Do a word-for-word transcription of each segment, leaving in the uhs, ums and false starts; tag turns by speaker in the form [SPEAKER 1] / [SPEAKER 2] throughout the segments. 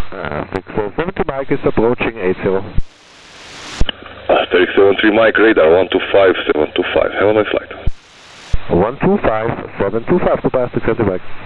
[SPEAKER 1] Uh, six seven two Mike is approaching eight zero.
[SPEAKER 2] Asterix seven three Mike, radar one two five seven two five. Have a nice flight.
[SPEAKER 1] one two five seven two five to pass six seven two Mike.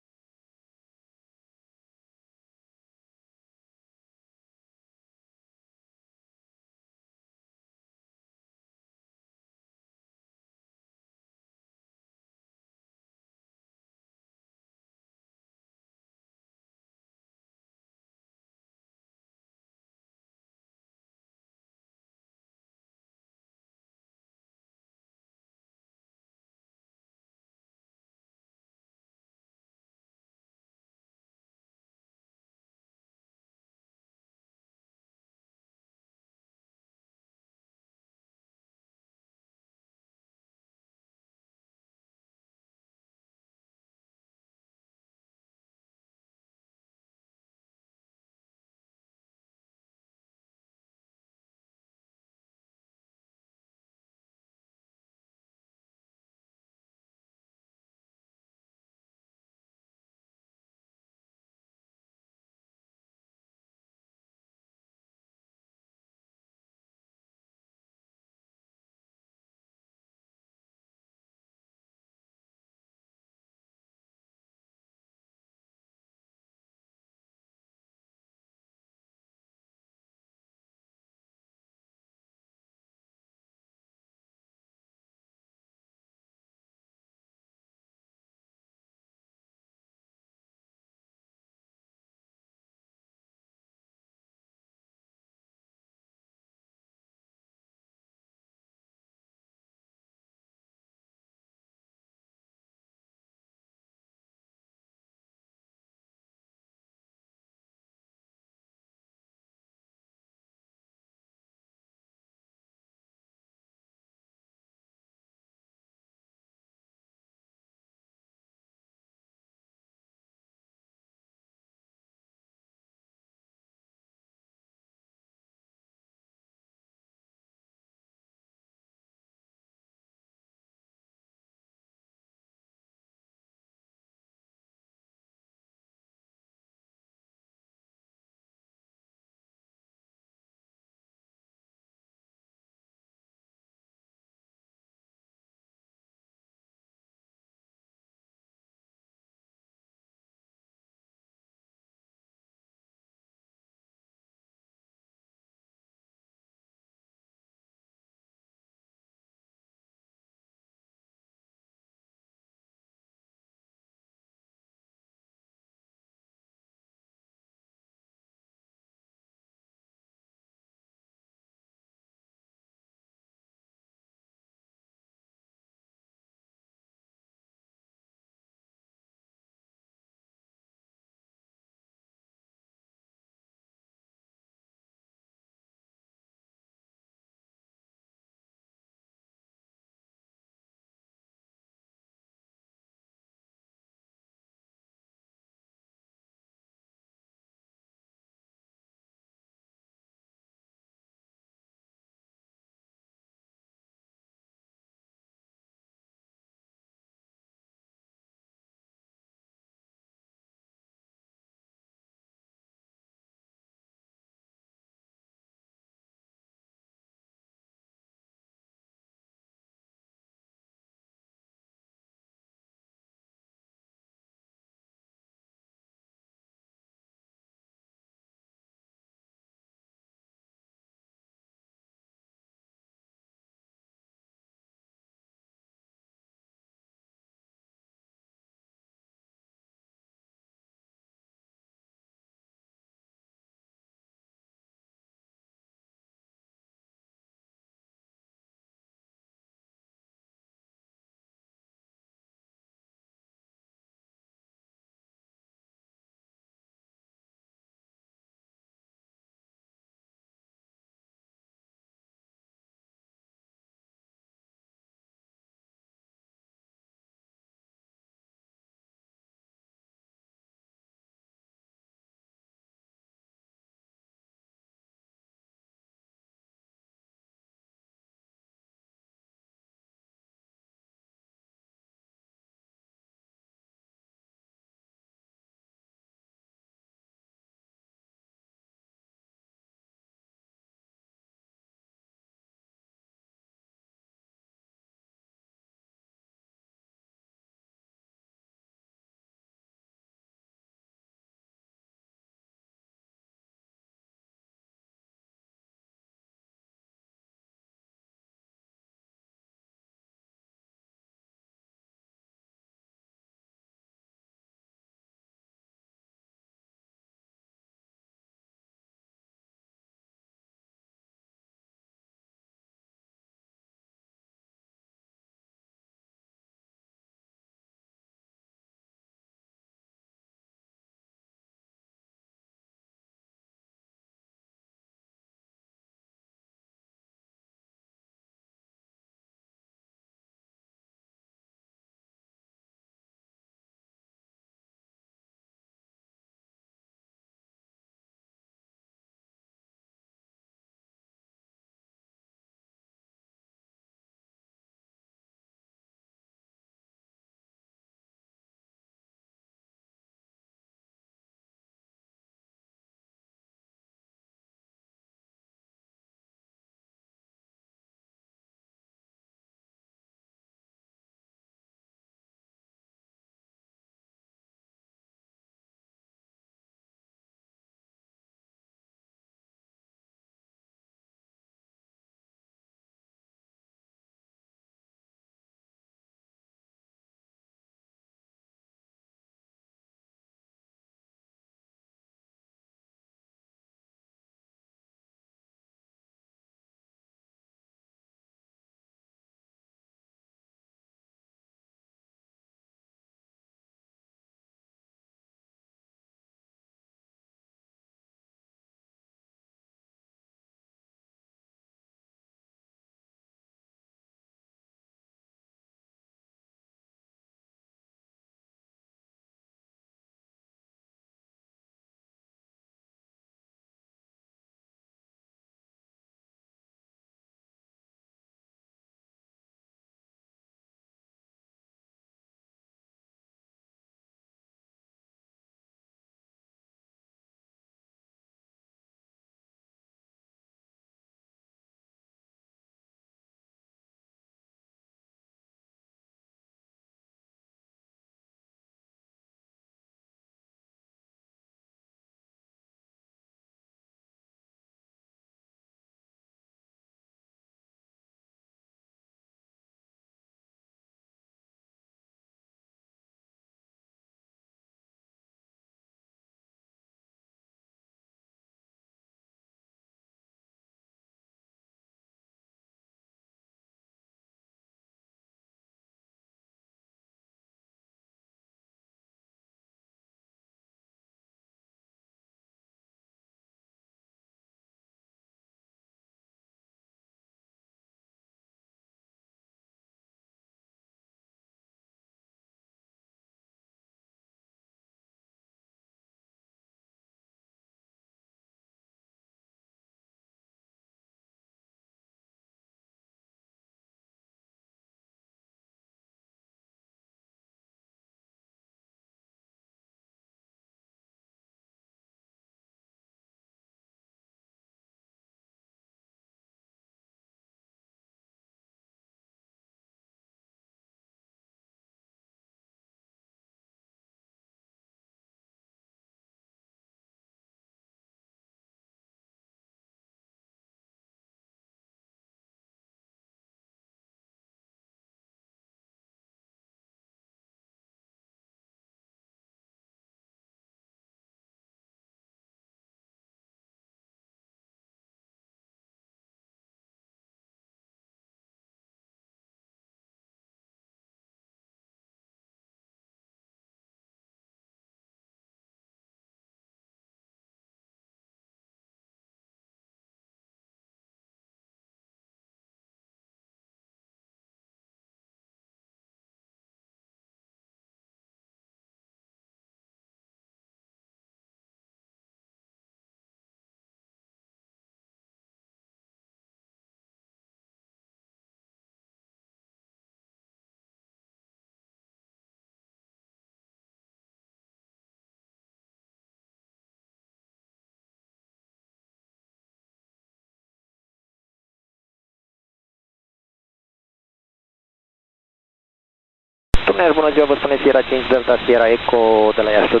[SPEAKER 3] Domnule, bună ziua, vă spune Sierra cinci Delta Sierra Echo de la Iași Sud.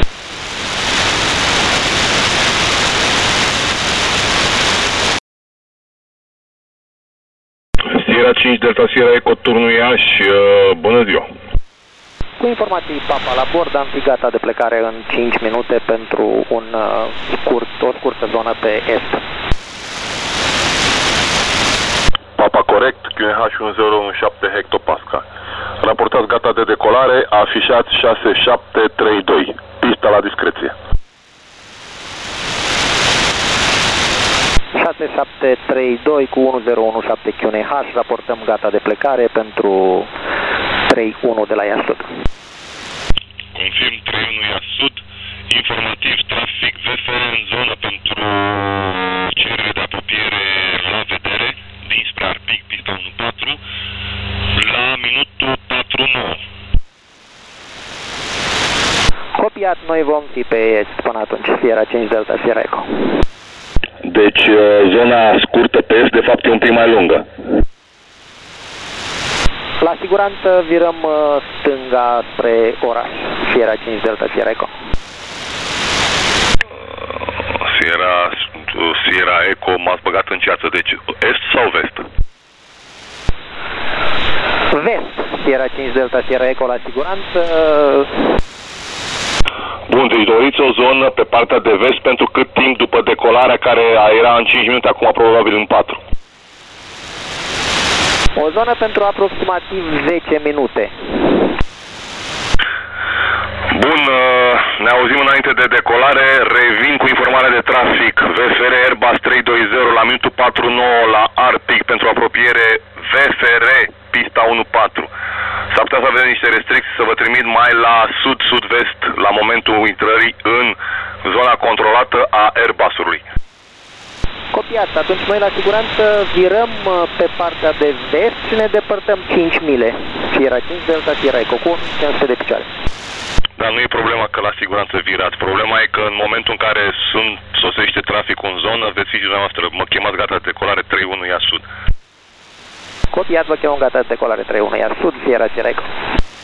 [SPEAKER 2] Sierra cinci Delta Sierra Echo, turnul Iași, uh, bună ziua.
[SPEAKER 3] Cu informații Papa la bord, am fi gata de plecare în cinci minute pentru un uh, scurt, o scurtă zonă pe est.
[SPEAKER 2] Papa corect, Q N H unu zero unu șapte hectopascal. Raportați gata de decolare, afișați șase șapte trei doi. Pista la discreție.
[SPEAKER 3] șase șapte trei doi cu unu zero unu șapte Q N H, raportăm gata de plecare pentru trei unu de la Iași Sud.
[SPEAKER 2] Confirm trei unu Iași Sud, informativ trafic V F R în zonă pentru cerere de apropiere la vedere dinspre Arpic, pista unu patru, la minutul patru nouă.
[SPEAKER 3] Copiat, noi vom fi pe est până atunci, Sierra cinci Delta Sierra Echo.
[SPEAKER 2] Deci zona scurtă pe est de fapt e un pic mai lungă.
[SPEAKER 3] La siguranță virăm stânga spre oraș, Sierra cinci Delta Sierra Echo.
[SPEAKER 2] Sierra, Sierra Echo m-ați băgat în ceață, deci est sau vest?
[SPEAKER 3] Vest, Sierra cinci Delta Sierra Echo la siguranță.
[SPEAKER 2] Bun, deci doriți o zonă pe partea de vest pentru cât timp după decolarea care era în cinci minute, acum probabil în patru?
[SPEAKER 3] O zonă pentru aproximativ zece minute.
[SPEAKER 2] Bun, ne auzim înainte de decolare, revin cu informarea de trafic V F R Airbus trei doi zero la minutul patru nouă la Arpic pentru apropiere V F R pista unu patru. S-ar putea să avem niște restricții să vă trimit mai la sud-sud-vest la momentul intrării în zona controlată a Airbus-ului.
[SPEAKER 3] Copiat, atunci noi la siguranță virăm pe partea de vest și ne depărtăm cinci mile. Sierra cinci Delta Sierra Echo cu cinci sute de picioare.
[SPEAKER 2] Dar nu e problema că la siguranță virați. Problema e că în momentul în care sunt, sosește traficul în zonă, veți fi dumneavoastră, mă chemați gata de decolare trei unu Iași Sud.
[SPEAKER 3] Copiat, vă chemăm gata de decolare trei unu Iași Sud, Sierra Sierra Echo.